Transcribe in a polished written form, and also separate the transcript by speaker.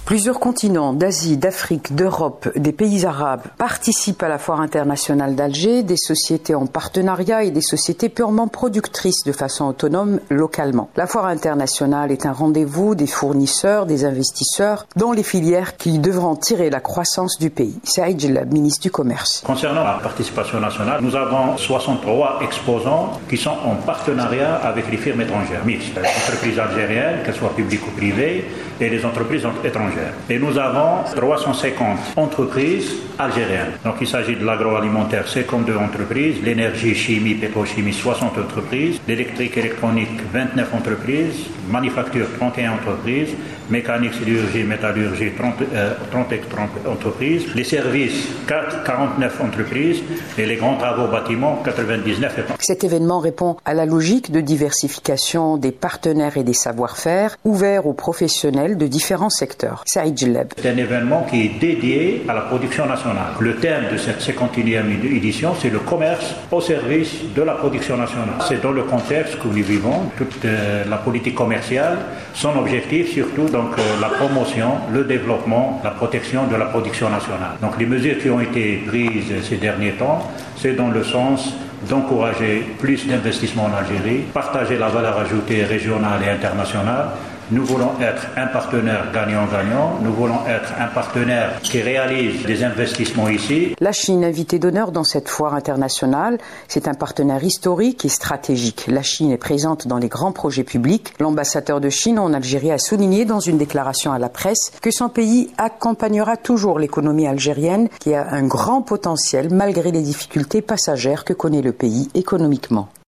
Speaker 1: Plusieurs continents d'Asie, d'Afrique, d'Europe, des pays arabes participent à la Foire internationale d'Alger, des sociétés en partenariat et des sociétés purement productrices de façon autonome localement. La Foire internationale est un rendez-vous des fournisseurs, des investisseurs dans les filières qui devront tirer la croissance du pays. Saïd Jellab, ministre du Commerce.
Speaker 2: Concernant la participation nationale, nous avons 63 exposants qui sont en partenariat avec les firmes étrangères mixtes, les entreprises algériennes, qu'elles soient publiques ou privées, et les entreprises étrangères. Et nous avons 350 entreprises algériennes. Donc il s'agit de l'agroalimentaire, 52 entreprises, l'énergie, chimie, pétrochimie, 60 entreprises, l'électrique, électronique, 29 entreprises, manufacture, 31 entreprises, mécanique, sidérurgie, métallurgie, 30 entreprises, les services, 49 entreprises et les grands travaux bâtiments, 99 entreprises.
Speaker 1: Cet événement répond à la logique de diversification des partenaires et des savoir-faire ouverts aux professionnels de différents secteurs. Saïd Jellab.
Speaker 2: C'est un événement qui est dédié à la production nationale. Le thème de cette 51e édition, c'est le commerce au service de la production nationale. C'est dans le contexte que nous vivons, toute la politique commerciale, son objectif surtout donc la promotion, le développement, la protection de la production nationale. Donc les mesures qui ont été prises ces derniers temps, c'est dans le sens d'encourager plus d'investissements en Algérie, partager la valeur ajoutée régionale et internationale. Nous voulons être un partenaire gagnant-gagnant. Nous voulons être un partenaire qui réalise des investissements ici.
Speaker 1: La Chine, invitée d'honneur dans cette foire internationale, c'est un partenaire historique et stratégique. La Chine est présente dans les grands projets publics. L'ambassadeur de Chine en Algérie a souligné dans une déclaration à la presse que son pays accompagnera toujours l'économie algérienne qui a un grand potentiel malgré les difficultés passagères que connaît le pays économiquement.